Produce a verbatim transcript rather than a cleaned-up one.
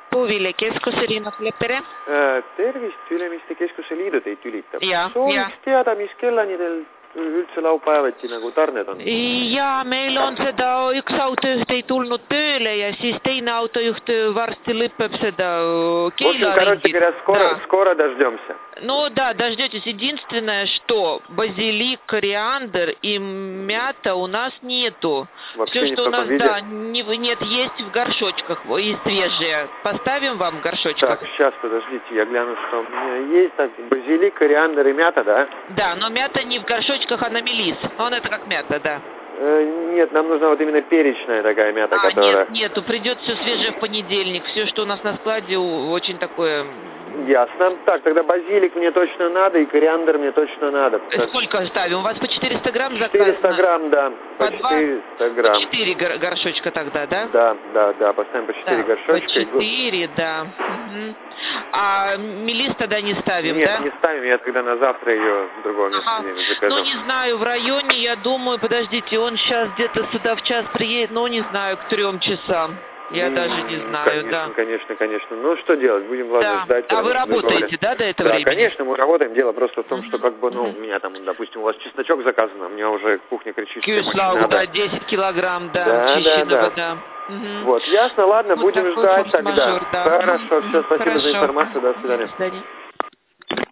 Puuviljakeskuse Riina Kleppere. Tervist, Ülemiste Keskuse Liidu teid tülitab. Ja, Sooviks ja. teada, mis kellani teil üldse laupäevati nagu tarned on? Ja meil on seda, üks autojuht ei tulnud tööle ja siis teine autojuht varsti lõpeb seda Keila ringit. Скоро, скоро дождемся. Ну да, дождетесь. Единственное, что базилик, кориандр и мята у нас нету. Вообще Все, что у нас, да, не, нет, есть в горшочках и свежие. Поставим вам в горшочках? Так, сейчас, подождите, я гляну, что у меня есть. Так, базилик, кориандр и мята, да? Да, но мята не в горшочках, а на мелис. Он это как мята, да. Э, нет, нам нужна вот именно перечная такая мята, а, которая... нет, нету, придет все свежее в понедельник. Все, что у нас на складе, очень такое... Ясно. Так, тогда базилик мне точно надо, и кориандр мне точно надо. Сколько ставим? У вас по четыреста грамм заказано? четыреста грамм, да. По, по четыреста грамм. По четыре гор горшочка тогда, да? Да, да, да, поставим по четыре да, горшочка. По четыре, да. Угу. А мелис тогда не ставим, Нет, да? Нет, не ставим, я тогда на завтра ее в другом месте ага. закажу. Ну, не знаю, в районе, я думаю, подождите, он сейчас где-то сюда в час приедет, ну, не знаю, к трем часам. Я mm, даже не знаю, конечно, да. Конечно, конечно. Ну, что делать? Будем, ладно, да. ждать. А вы работаете, да, до этого да, времени? Да, конечно, мы работаем. Дело просто в том, uh-huh. что, как бы, ну, uh-huh. у меня там, допустим, у вас чесночок заказан, а у меня уже кухня кричит, что Кюслауг, да, десять килограмм, да, да, чищенного, да. да. Угу. Вот, ясно, ладно, вот будем ждать тогда. Да. Хорошо, все, спасибо Хорошо. за информацию, до свидания. До свидания.